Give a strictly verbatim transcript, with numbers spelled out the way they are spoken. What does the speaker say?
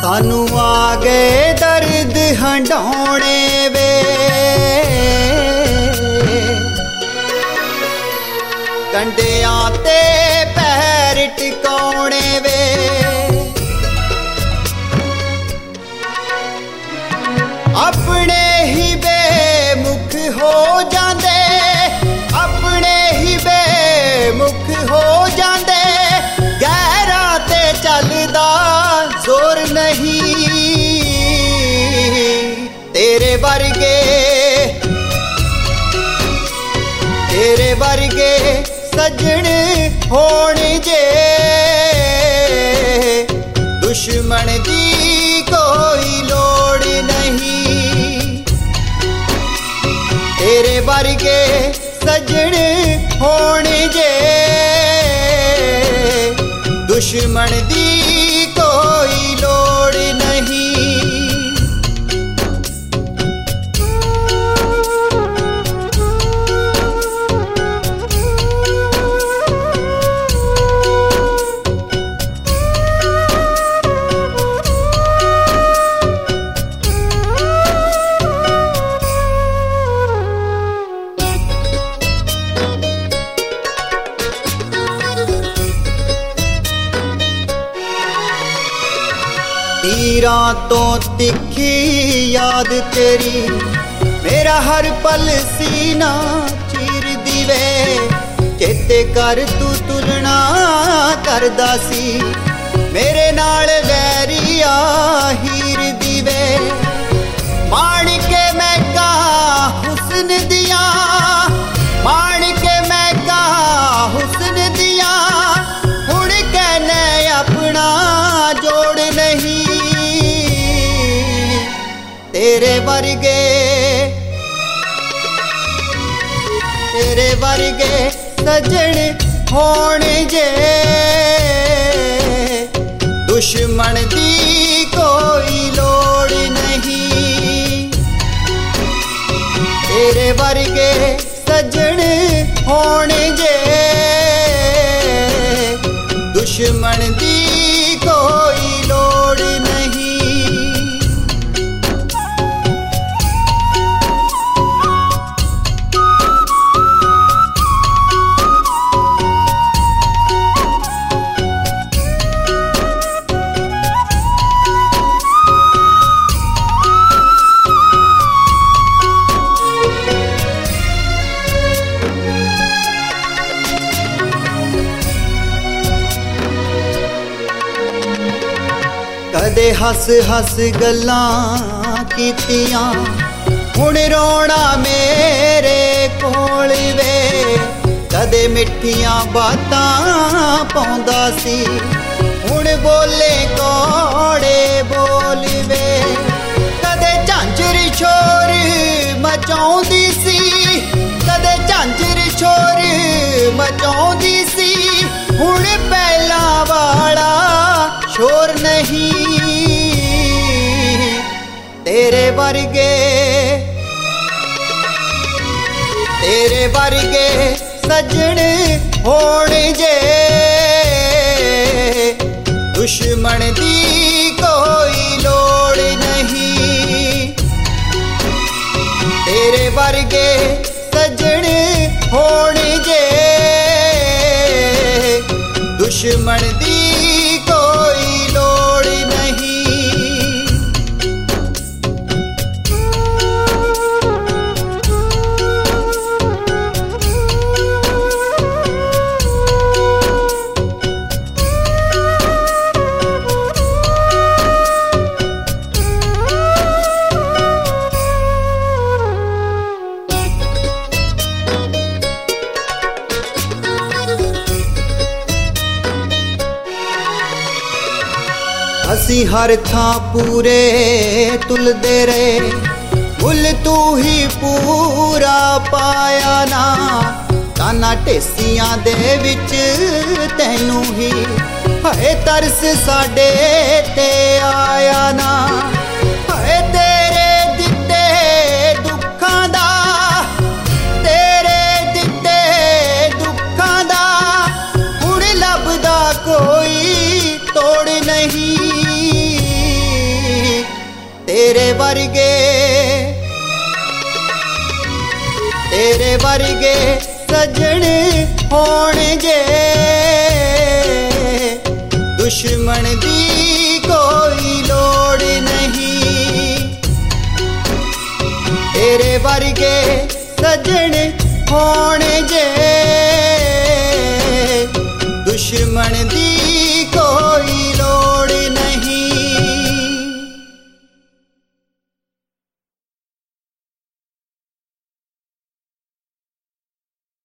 सानू आ गए दर्द हंडौने वे, कंडियां ते पैर टिकाने वे। अपने ही बेमुख हो जांदे, अपने ही बेमुख हो जांदे, गैरां ते चलदा जोर नहीं। तेरे वर्गे तेरे वर्गे सजन होने जे, दुश्मन दी कोई लोड़ नहीं। तेरे वर्गे सजन होने जे, दुश्मन दी कोई लोड़ नहीं। तीरां तो तिखी याद तेरी, मेरा हर पल सीना चीर दिवे। चेते कर तू तुलना करदा सी मेरे नाल वैरिया हीर दिवे। मान के मैं का हुस्न दिया, मान के मैं का हुस्न दिया, हुण कहने अपना जोड़ नहीं। तेरे वर्गे तेरे वर्गे सजन होने जे, दुश्मन दी कोई लोड़ नहीं। तेरे वर्गे सजन होने जे, दुश्मन दी कोई लोड़ नहीं। कदे हस हस गल्लां कीतियां, हुण रोना मेरे कोल वे। कदे मिठियां बातां पाउंदा सी, हुण बोले कौड़े बोल वे। कदे झांझर शोर मचाउंदी सी, कदे झांझर शोर मचाउंदी सी, हुण पहला वाला शोर नहीं। तेरे वर्गे तेरे वर्गे सजन होने जे, दुश्मन दी कोई लोड़ नहीं। तेरे वर्गे सजन होने जे, दुश्मन दी कोई लोड़ नहीं। असी हर थां पूरे तुलदे रहे, मुल तू ही पूरा पाया ना। ताना ढेसियां दे विच तैनू ही हाय तरस साडे ते आया ना। हाय तेरे दिते दुखां दा, तेरे दिते दुखां दा, हुण लभदा कोई तोड़ नहीं। वर्गे तेरे वर्गे सजन होणगे दुश्मन दी कोई लोड़ नहीं तेरे वर्गे सजन होणगे दुश्मन दी कोई